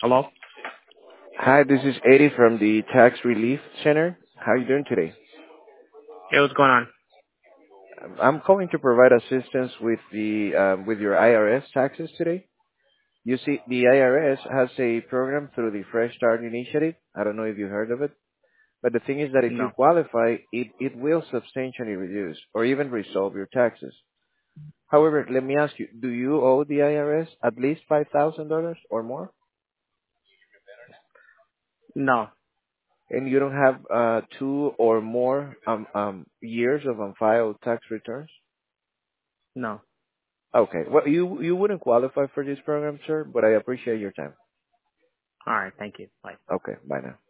Hello? Hi, this is Eddie from the Tax Relief Center. How are you doing today? Hey, what's going on? I'm calling to provide assistance with your IRS taxes today. You see, the IRS has a program through the Fresh Start Initiative. I don't know if you heard of it, but the thing is that if you No, qualify, it will substantially reduce or even resolve your taxes. However, let me ask you, do you owe the IRS at least $5,000 or more? no, And you don't have two or more years of unfiled tax returns? no. Okay. Well, you wouldn't qualify for this program, sir, but I appreciate your time. All right, thank you. Bye. Okay. Bye now.